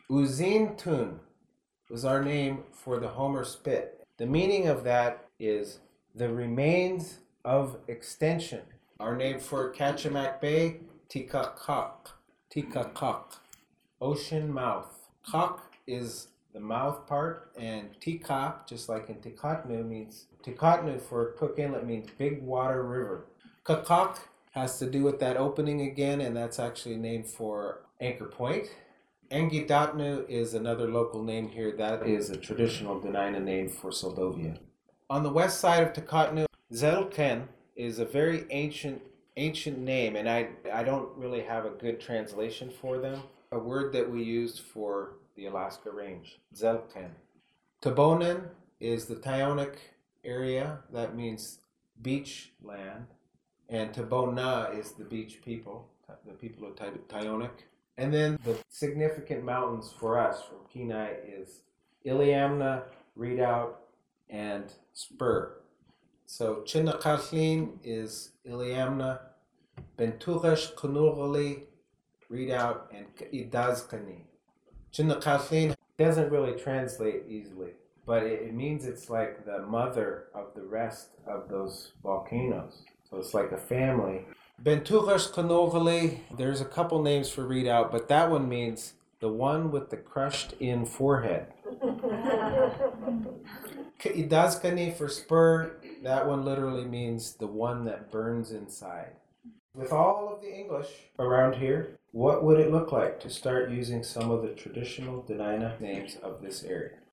Uzin Tun was our name for the Homer Spit. The meaning of that is the remains of extension. Our name for Kachemak Bay, Tikakak. Tikakak, ocean mouth. Kak is the mouth part, and Tikak, just like in Tikatnu, means Tikatnu for Cook Inlet means big water river. Kakak has to do with that opening again, and that's actually named for Anchor Point. Angidatnu is another local name here. That is a traditional Dena'ina name for Soldovia. On the west side of Takatnu, Zelken is a very ancient name, and I don't really have a good translation for them. A word that we used for the Alaska Range, Zelken. Tabonan is the Tyonek area. That means beach land. And Tabona is the beach people, the people of Tyonek. And then the significant mountains for us from Kenai is Iliamna, Redoubt, and Spur. So Chinakatlin is Iliamna, Benturesh, Kunurali, Redoubt, and Idazkani. Chinakatlin doesn't really translate easily, but it means it's like the mother of the rest of those volcanoes. So it's like a family. Benturas Conogale, there's a couple names for Redoubt, but that one means the one with the crushed in forehead. Idazkani for Spur, that one literally means the one that burns inside. With all of the English around here, what would it look like to start using some of the traditional Dena'ina names of this area?